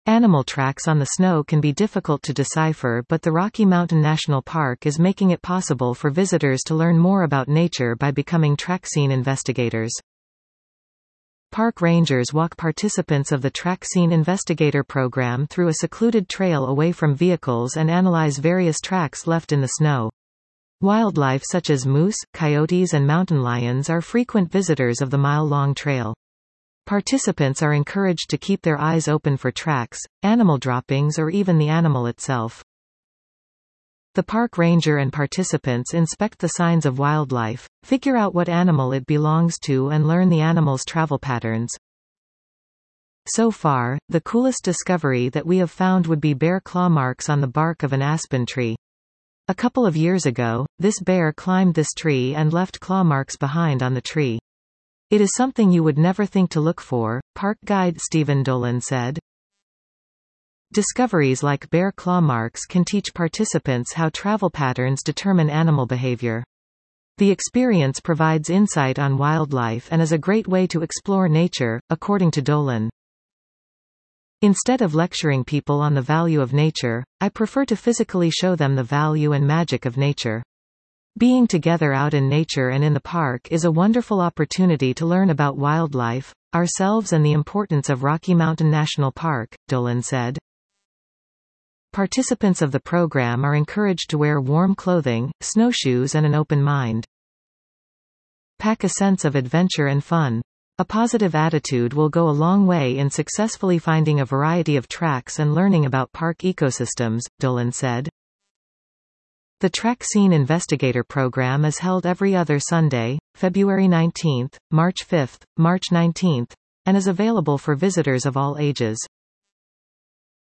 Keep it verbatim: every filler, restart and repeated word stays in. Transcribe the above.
Animal tracks on the snow can be difficult to decipher, but the Rocky Mountain National Park is making it possible for visitors to learn more about nature by becoming track scene investigators. Park rangers walk participants of the Track Scene Investigator program through a secluded trail away from vehicles and analyze various tracks left in the snow. Wildlife such as moose, coyotes and mountain lions are frequent visitors of the mile-long trail. Participants are encouraged to keep their eyes open for tracks, animal droppings or even the animal itself. The park ranger and participants inspect the signs of wildlife, figure out what animal it belongs to and learn the animal's travel patterns. So far, the coolest discovery that we have found would be bear claw marks on the bark of an aspen tree. A couple of years ago, this bear climbed this tree and left claw marks behind on the tree. It is something you would never think to look for, park guide Stephen Dolan said. Discoveries like bear claw marks can teach participants how travel patterns determine animal behavior. The experience provides insight on wildlife and is a great way to explore nature, according to Dolan. Instead of lecturing people on the value of nature, I prefer to physically show them the value and magic of nature. Being together out in nature and in the park is a wonderful opportunity to learn about wildlife, ourselves and the importance of Rocky Mountain National Park, Dolan said. Participants of the program are encouraged to wear warm clothing, snowshoes and an open mind. Pack a sense of adventure and fun. A positive attitude will go a long way in successfully finding a variety of tracks and learning about park ecosystems, Dolan said. The Track Scene Investigator program is held every other Sunday, February nineteenth, March fifth, March nineteenth, and is available for visitors of all ages.